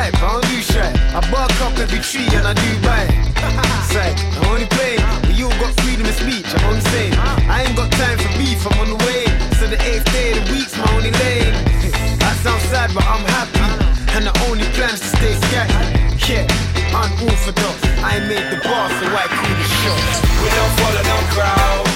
pipe, I don't do shit. I bark up every tree and I do buy it. Say, I'm only playing, but you got freedom of speech, I'm only saying. I ain't got time for beef, I'm on the way. So the 8th day of the week's my only lane. That sounds sad, but I'm happy. And the only plan is to stay scatty. Yeah, unorthodox. I ain't made the bar, so I call the shots. We don't follow no crowd.